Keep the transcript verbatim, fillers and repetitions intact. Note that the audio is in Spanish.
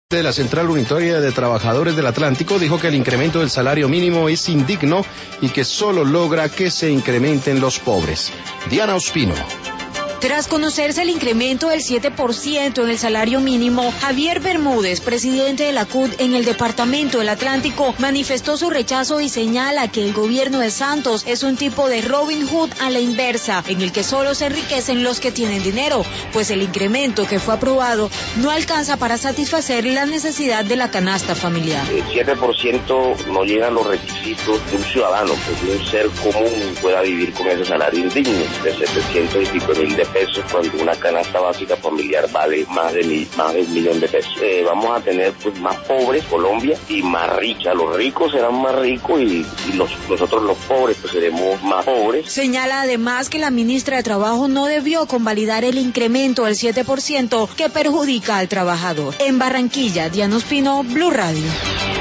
De la Central Unitaria de Trabajadores del Atlántico dijo que el incremento del salario mínimo es indigno y que solo logra que se incrementen los pobres. Diana Ospino. Tras conocerse el incremento del siete por ciento en el salario mínimo, Javier Bermúdez, presidente de la C U T en el Departamento del Atlántico, manifestó su rechazo y señala que el gobierno de Santos es un tipo de Robin Hood a la inversa, en el que solo se enriquecen los que tienen dinero, pues el incremento que fue aprobado no alcanza para satisfacer la necesidad de la canasta familiar. El siete por ciento no llega a los requisitos de un ciudadano, pues de un ser común pueda vivir con ese salario indigno de setecientos y pico mil de pesos, cuando una canasta básica familiar vale más de mil, más de un millón de pesos. Eh, vamos a tener pues más pobres Colombia y más rica. Los ricos serán más ricos y, y los, nosotros los pobres pues seremos más pobres. Señala además que la ministra de Trabajo no debió convalidar el incremento del siete por ciento que perjudica al trabajador. En Barranquilla, Diana Ospino, Blue Radio.